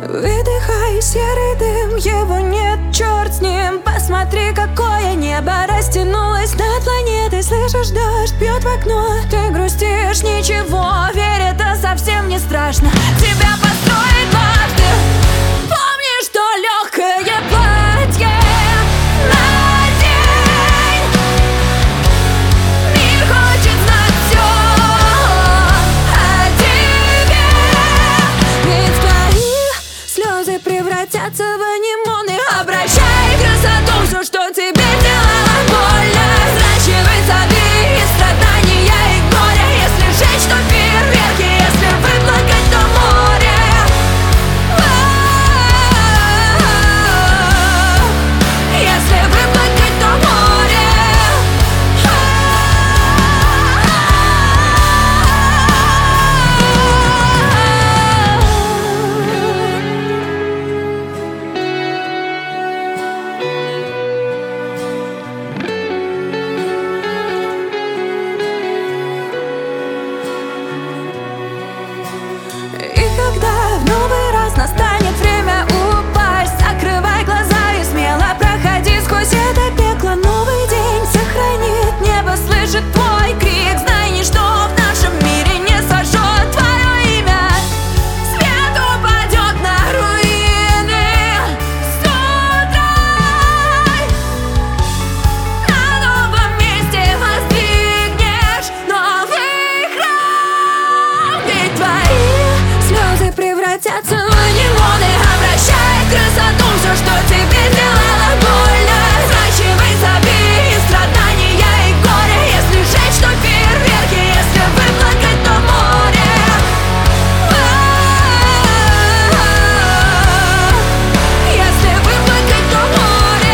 Выдыхай серый дым, его нет, черт с ним. Посмотри, какое небо растянулось над планетой. Слышишь, дождь бьет в окно, ты грустишь, ничего, верь, это совсем не страшно. Тебя построит лавка. Помни, что легкое платье надень. Мир хочет знать все о тебе. Ведь твои слезы превратятся в анимоны. Обращай в красоту все, что тебе делало больно. Взращивай сады и страдания и горя. Если жечь, то фейерверки, если выплакать, то море. Если выплакать, то море. И когда в новый раз настанет время упасть, закрывай глаза и смело проходи сквозь это пекло. Новый день сохранит небо, слышит твой крик. Знай, ничто в нашем мире не сожжет твое имя. Свет упадет на руины. Судрай, на новом месте воздвигнешь новый храм. Ведь твои слезы превратятся в анимоны. Обращай в красоту все, что тебе сделало больно. Взращивай сады и страдания и горе. Если жечь, то фейерверки, если выплакать, то море. Если выплакать, то море.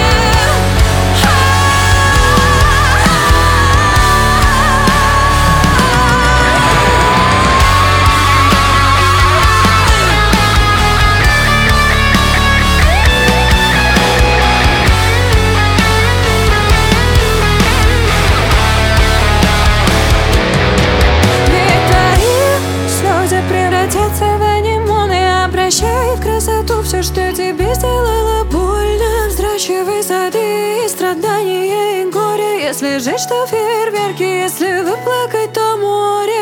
Ведь твои слезы превратятся в анимоны. Обращай в красоту все, что тебе сделало больно. Взращивай сады и страдания и горе. Если жечь, то фейерверки, если выплакать, то море.